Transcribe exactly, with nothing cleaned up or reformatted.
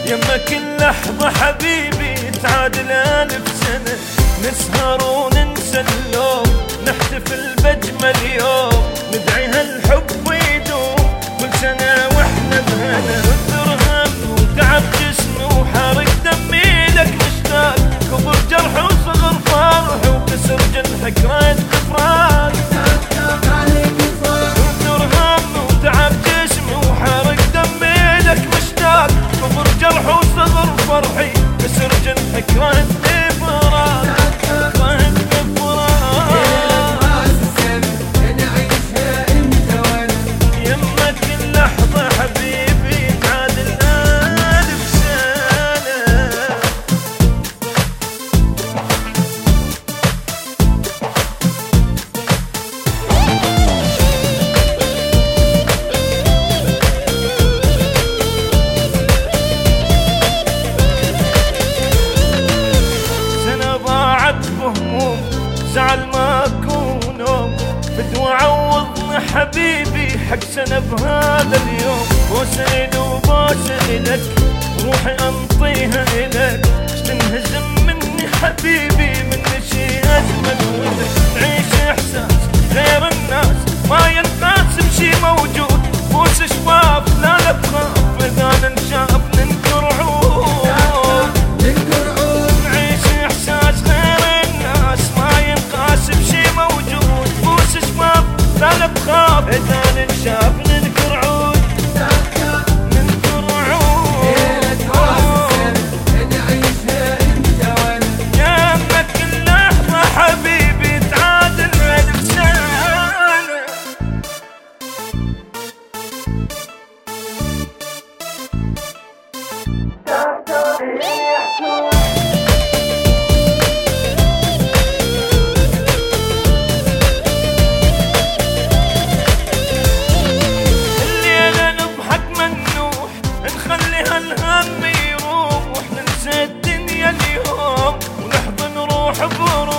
يما كل لحظة حبيبي تعادل ألف سنة، نسهر وننسى اللوم، نحتفل بأجمل يوم، ندعي هالحب يدوم كل سنة واحنا بهنا. كثر هم وتعب جسمي وحارق دمي لك مشتاق، كبر جرح وصغر فرح وكسر جنحك رد فراق. كثر هم وتعب جسمي وحارق دمي لك مشتاق، كبر جرح وصغر فرحي كسر جنحك رد فراق. زعل ماكو نوم بدو عوضنا حبيبي حق سنة بهذا اليوم. بوسة وبوسة لك روحي انطيها الك، تنهزم مني حبيبي من شي اجمل ولك. نعيش احساس غير الناس ما ينقاسم شي موجود، بوس شفاف لا لا بخاف اذا ننشاف ننكر عود. نعيش احساس غير الناس ما ينقاسم شي موجود، بوس شفاف لا لا بخاف اذا ننشاف ننكر عود. ننكر عود نعيشها انت وانا، يمك كل لحظة حبيبي تعادل ألف سنة. الليلة نضحك منوح نخلي هالهم يروح، ننسى الدنيا اليوم ونحضن روح بروح.